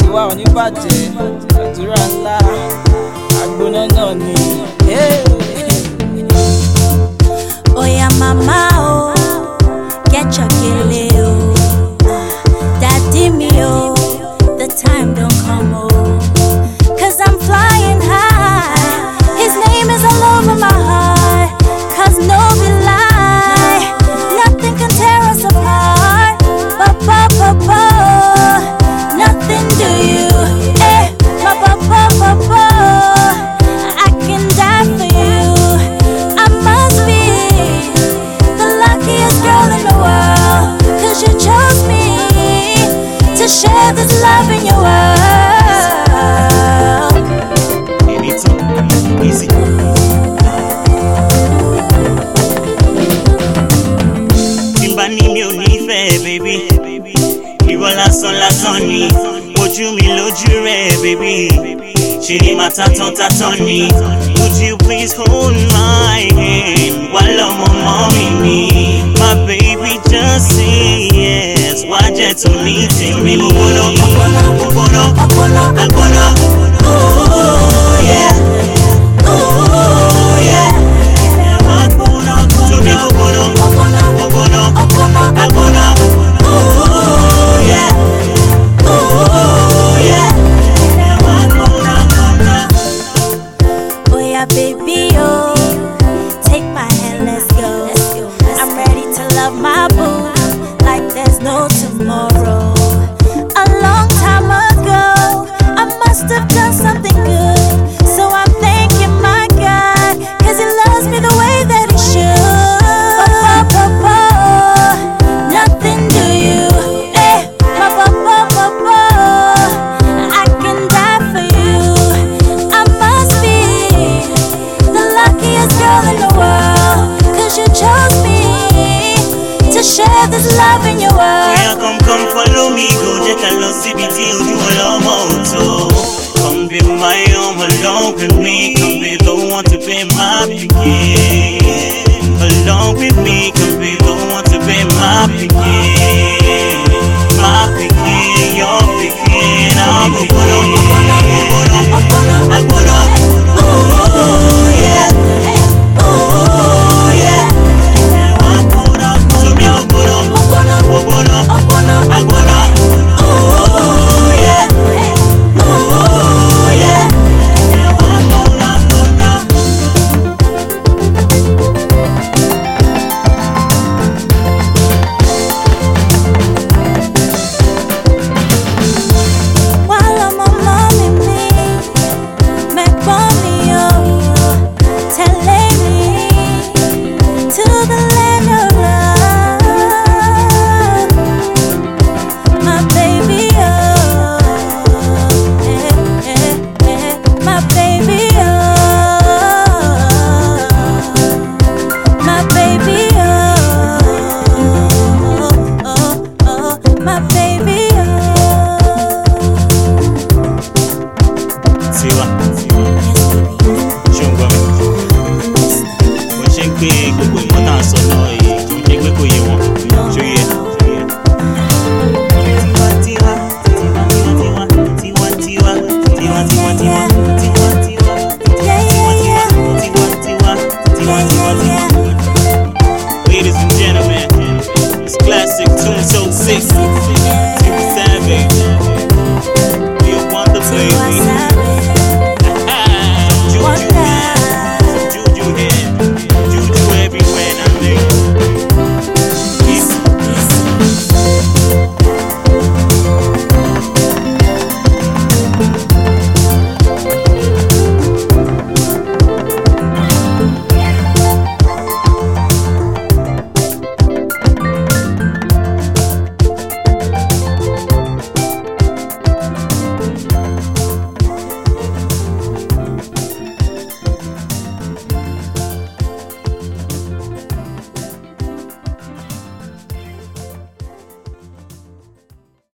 wa ò ní bàjẹ́, àdúrà ńlá àgbóná náà ni. Oya mama oh, get your gele oh, daddy me oh, the time don't come oh, 'cause I'm flying high, his name is all over my heart, 'cause no be lie, nothing can tear us apart, nothing do you, I can die for you, I must be the luckiest girl in the world, 'cause you chose me to share this love in your world. Anytime, easy. Timbani mi ò ní fẹ́, baby. Ìwọ lásán ni, ojú mi lójú rẹ̀, baby. Ṣé ni màá tatán ni? Would you please hold my hand while ọmọ mọ́mí mi? My baby just say yes, wá jẹ́ tó ní tèmi. Ọgbọ́nà, oh yeah, oh yeah. Tóbi ọgbọ́nà, oh yeah, oh yeah. Oya baby oh, take my hand, let's go. I'm ready to love my boo like there's no tomorrow. A long time ago, I must have done something good, so I'm thanking my God, 'cause he loves me the way that he should. Nothing do you, I can die for you, I must be the luckiest girl in the world, 'cause you chose me to share this love in your world. Oya come follow me, go jẹ́ ká lọ síbi tí ojú ọlọ́mọ ò tó. Come be my home along with me, come be the one to be my pikin. Along with me, come be the one to be my pikin. My pikin, your pikin, I'm a oh yeah, oh yeah. So me ọgbọ́nà, oh yeah, oh yeah. While I'm on mommy me, make me oh, telling me to the land of love, my baby oh, my baby oh, my baby oh, my baby oh. Tiwa, ṣé ń gbọ́ mi? Mo ṣe ń pé gbogbo ìmọ̀ náà sọ náà yìí.